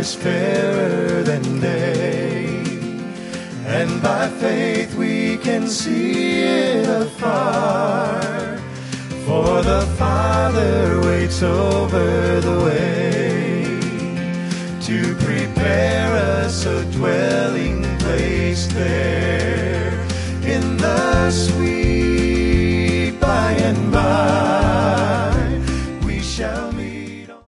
is fairer than day, and by faith we can see it afar. For the Father waits over the